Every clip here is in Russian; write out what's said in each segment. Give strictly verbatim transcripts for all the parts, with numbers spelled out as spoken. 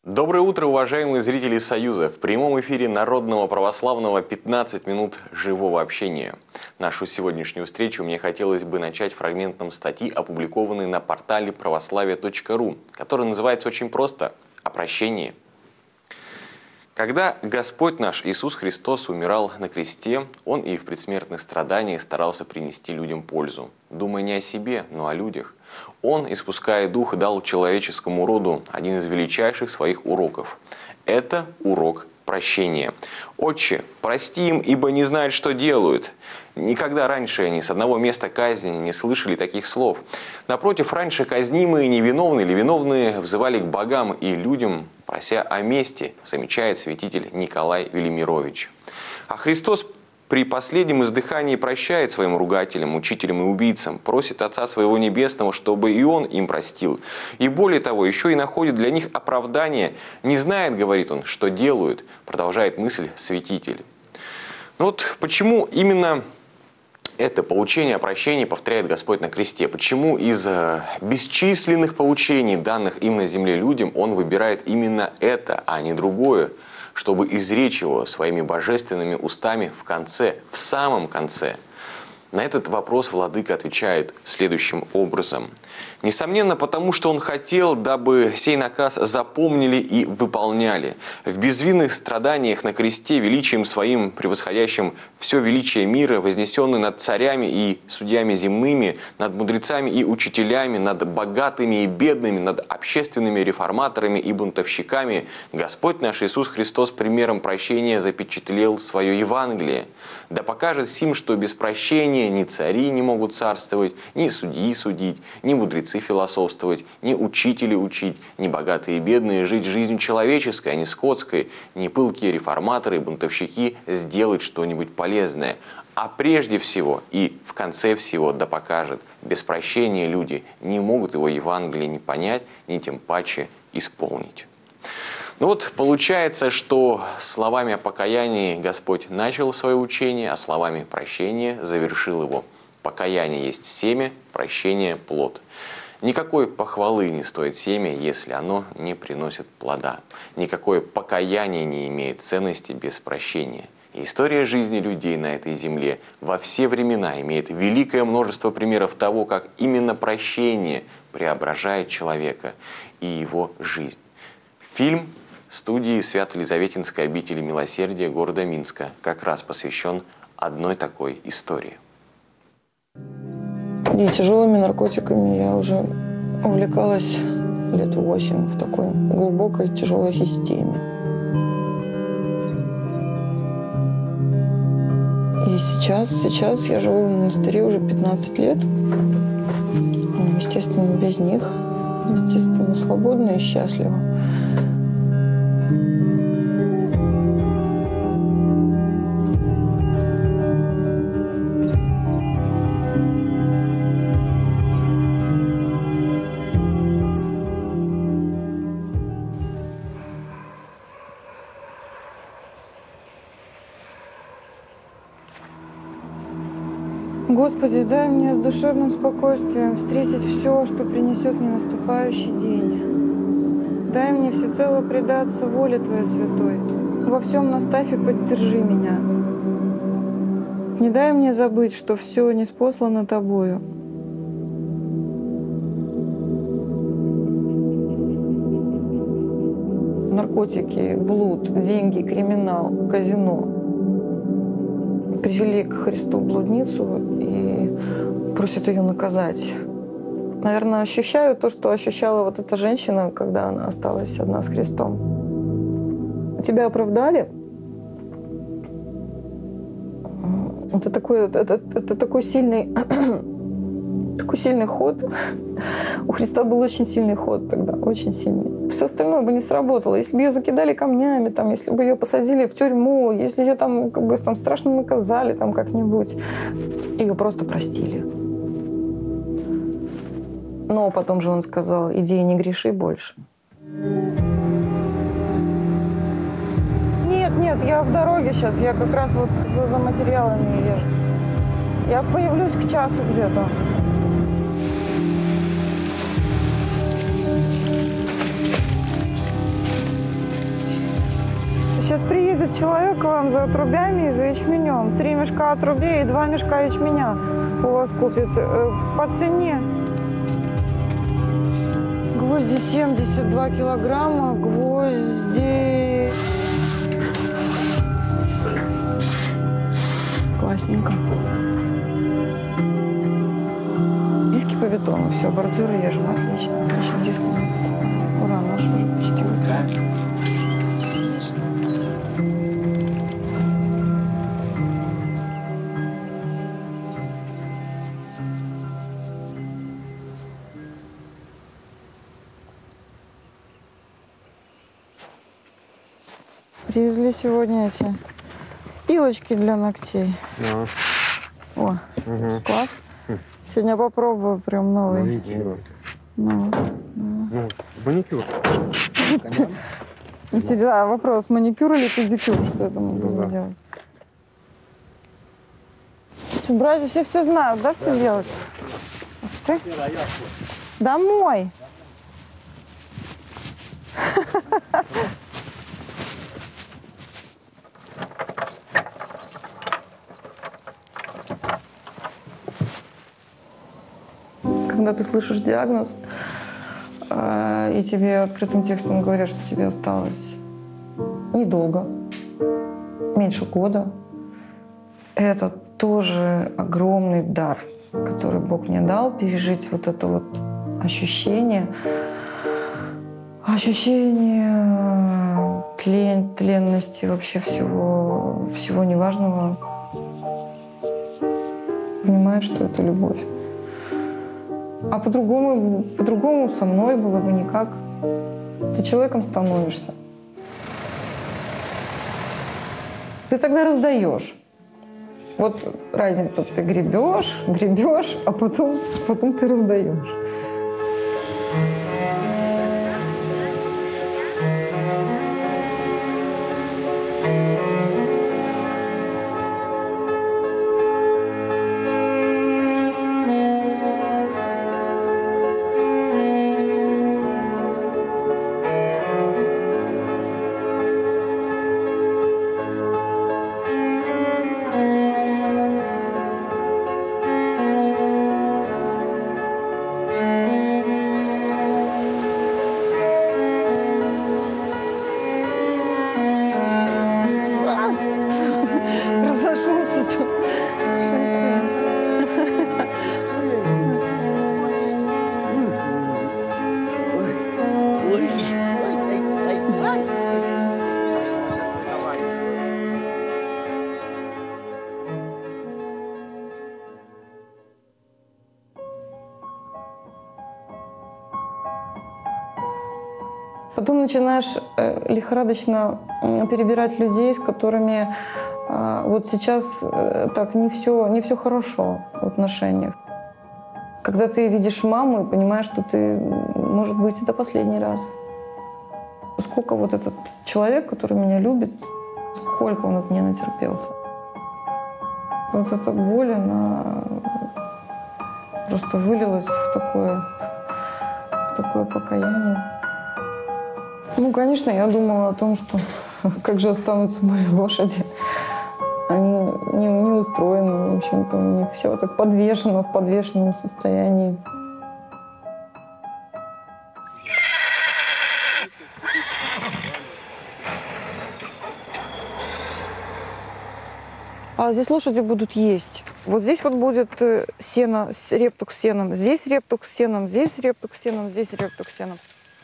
Доброе утро, уважаемые зрители Союза! В прямом эфире Народного Православного пятнадцать минут живого общения. Нашу сегодняшнюю встречу мне хотелось бы начать фрагментом статьи, опубликованной на портале православие точка ру, которая называется очень просто «О прощении». Когда Господь наш Иисус Христос умирал на кресте, Он и в предсмертных страданиях старался принести людям пользу, думая не о себе, но о людях. Он, испуская дух, дал человеческому роду один из величайших своих уроков. Это урок прощения. «Отче, прости им, ибо не знают, что делают». Никогда раньше они с одного места казни не слышали таких слов. Напротив, раньше казнимые, невиновные или виновные взывали к богам и людям, прося о мести, замечает святитель Николай Велимирович. А Христос при последнем издыхании прощает своим ругателям, учителям и убийцам, просит Отца Своего Небесного, чтобы и Он им простил. И более того, еще и находит для них оправдание. Не знает, говорит он, что делают, продолжает мысль святитель. Но вот почему именно это поучение о прощении повторяет Господь на кресте? Почему из бесчисленных поучений, данных им на земле людям, Он выбирает именно это, а не другое, чтобы изречь его своими божественными устами в конце, в самом конце? На этот вопрос Владыка отвечает следующим образом. Несомненно, потому что Он хотел, дабы сей наказ запомнили и выполняли. В безвинных страданиях на кресте, величием своим превосходящим все величие мира, вознесенный над царями и судьями земными, над мудрецами и учителями, над богатыми и бедными, над общественными реформаторами и бунтовщиками, Господь наш Иисус Христос примером прощения запечатлел свое Евангелие. Да покажет сим, что без прощения ни цари не могут царствовать, ни судьи судить, ни мудрецы философствовать, ни учители учить, ни богатые и бедные жить жизнью человеческой, а не скотской, ни пылкие реформаторы и бунтовщики сделать что-нибудь полезное. А прежде всего и в конце всего да покажет, без прощения люди не могут его Евангелие ни понять, ни тем паче исполнить. Ну вот получается, что словами о покаянии Господь начал свое учение, а словами прощения завершил его. Покаяние есть семя, прощение – плод. Никакой похвалы не стоит семя, если оно не приносит плода. Никакое покаяние не имеет ценности без прощения. История жизни людей на этой земле во все времена имеет великое множество примеров того, как именно прощение преображает человека и его жизнь. Фильм студии Свято-Елизаветинской обители милосердия города Минска как раз посвящен одной такой истории. И тяжелыми наркотиками я уже увлекалась лет восемь в такой глубокой тяжелой системе. И сейчас, сейчас я живу в монастыре уже пятнадцать лет. Естественно, без них. Естественно, свободна и счастлива. Господи, дай мне с душевным спокойствием встретить все, что принесет мне наступающий день. Дай мне всецело предаться воле Твоей святой. Во всем наставь и поддержи меня. Не дай мне забыть, что все ниспослано Тобою. Наркотики, блуд, деньги, криминал, казино привели к Христу блудницу и просят ее наказать. Наверное, ощущаю то, что ощущала вот эта женщина, когда она осталась одна с Христом. Тебя оправдали? Это такой, это, это такой сильный, такой сильный ход. У Христа был очень сильный ход тогда, очень сильный. Все остальное бы не сработало. Если бы ее закидали камнями, там, если бы ее посадили в тюрьму, если ее там, как бы, там страшно наказали там как-нибудь, ее просто простили. Но потом же он сказал: иди и не греши больше. Нет, нет, я в дороге сейчас, я как раз вот за, за материалами езжу. Я появлюсь к часу где-то. приедет человек к вам за отрубями и за ячменем. Три мешка отрубей и два мешка ячменя у вас купит э, по цене. Гвозди семьдесят два килограмма, гвозди... Классненько. Диски по бетону, все, бордюры режем, отлично. Значит, диск. Ура, наш уже почти готов. Привезли сегодня эти пилочки для ногтей. Да. О, Угу. класс. Сегодня попробую прям новый. Маникюр. Ну, Ну, маникюр. интересно, а вопрос, маникюр или педикюр? Что это мы Ну будем да. делать? Что, братья все все знают, да, что делать? Овцы? Домой. Когда ты слышишь диагноз, э, и тебе открытым текстом говорят, что тебе осталось недолго, меньше года, это тоже огромный дар, который Бог мне дал, пережить вот это вот ощущение, ощущение тлен, тленности вообще всего, всего неважного, понимать, что это любовь. А по-другому, по-другому со мной было бы никак. Ты человеком становишься. Ты тогда раздаешь. Вот разница. Ты гребешь, гребешь, а потом, потом ты раздаешь. Разошелся тут. Потом начинаешь э, лихорадочно э, перебирать людей, с которыми э, вот сейчас э, так не все, не все хорошо в отношениях. Когда ты видишь маму и понимаешь, что ты, может быть, это последний раз. Сколько вот этот человек, который меня любит, сколько он от меня натерпелся. Вот эта боль, она просто вылилась в такое, в такое покаяние. Ну, конечно, я думала о том, что как же останутся мои лошади. Они не, не устроены, в общем-то, у них все так подвешено, в подвешенном состоянии. А здесь лошади будут есть. Вот здесь вот будет сено, рептук с сеном, здесь рептук с сеном, здесь рептук с сеном, здесь рептук с сеном.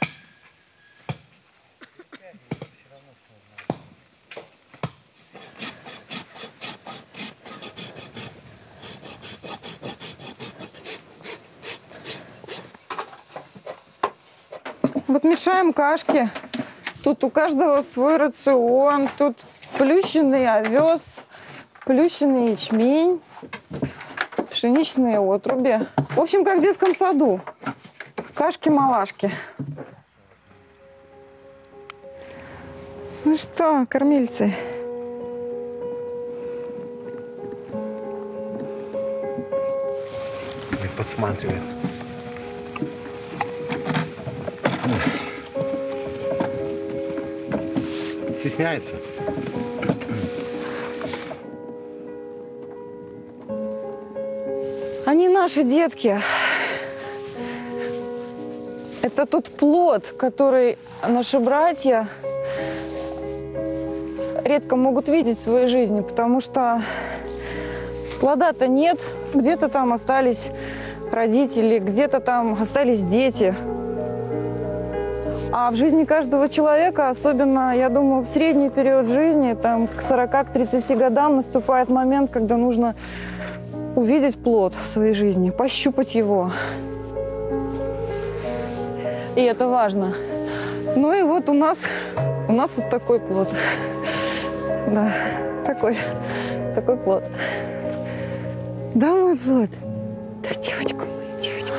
Вот мешаем кашки. Тут у каждого свой рацион. Тут плющенный овес, плющенный ячмень, пшеничные отруби. В общем, как в детском саду. Кашки-малашки. Ну что, кормильцы? Подсматривает. стесняется. Они наши детки. Это тот плод, который наши братья редко могут видеть в своей жизни, потому что плода-то нет. Где-то там остались родители, где-то там остались дети. А в жизни каждого человека, особенно, я думаю, в средний период жизни, там к сорока, к тридцати годам наступает момент, когда нужно увидеть плод своей жизни, пощупать его. И это важно. Ну и вот у нас, у нас вот такой плод. Да, такой, такой плод. Да, мой плод? Да, девочка моя, девочка.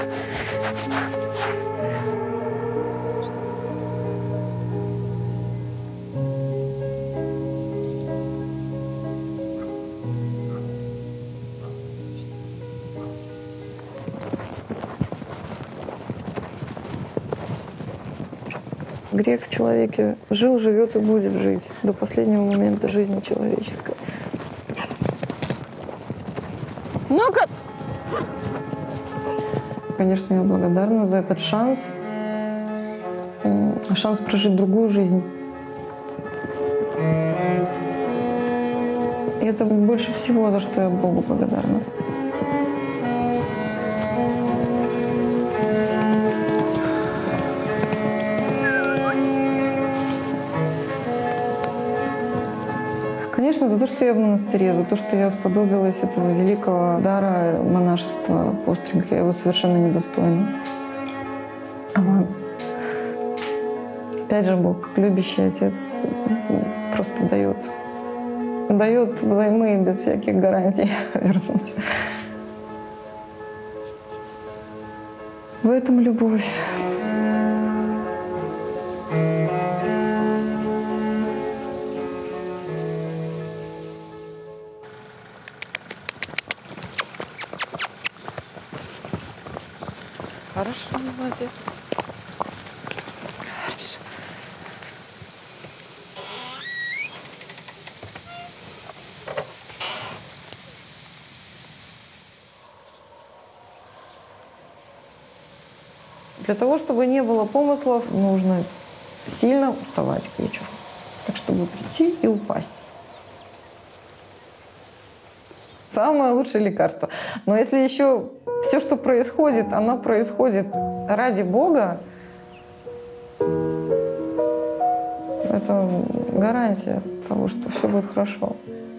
Грех в человеке жил, живет и будет жить до последнего момента жизни человеческой. Ну-ка! Конечно, я благодарна за этот шанс. Шанс прожить другую жизнь. И это больше всего, за что я Богу благодарна. Конечно, за то, что я в монастыре, за то, что я сподобилась этого великого дара монашества, пострига. Я его совершенно недостойна. Аванс. Опять же, Бог, как любящий Отец, просто дает. Дает взаймы без всяких гарантий вернуть. В этом любовь. Хорошо, молодец. Хорошо. Для того, чтобы не было помыслов, нужно сильно уставать к вечеру. Так, чтобы прийти и упасть. Самое лучшее лекарство. Но если еще все, что происходит, оно происходит ради Бога, это гарантия того, что все будет хорошо.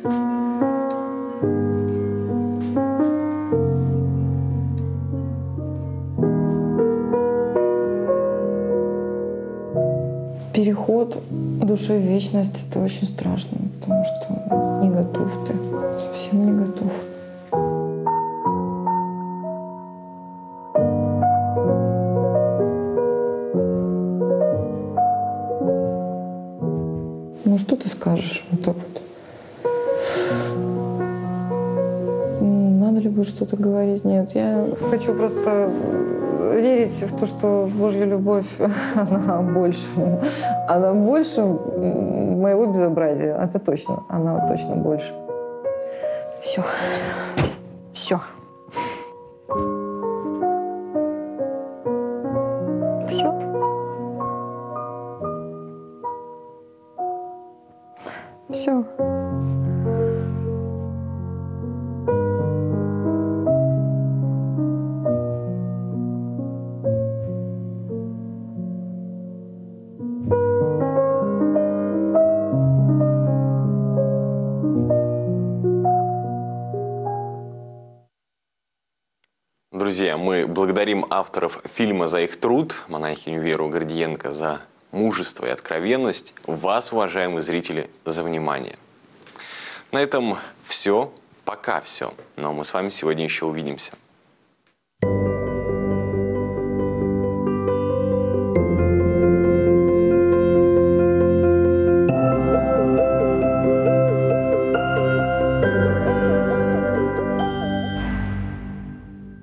Переход души в вечность — это очень страшно, потому что не готов ты, совсем не готов. Ну что ты скажешь вот так вот? Надо ли будет что-то говорить? Нет, я хочу просто верить в то, что Божья любовь, она больше, она больше моего безобразия. Это точно, она точно больше. Все, все. Все. Все. Друзья, мы благодарим авторов фильма за их труд, монахиню Веру Гордиенко за мужество и откровенность, вас, уважаемые зрители, за внимание. На этом все, пока все, но мы с вами сегодня еще увидимся.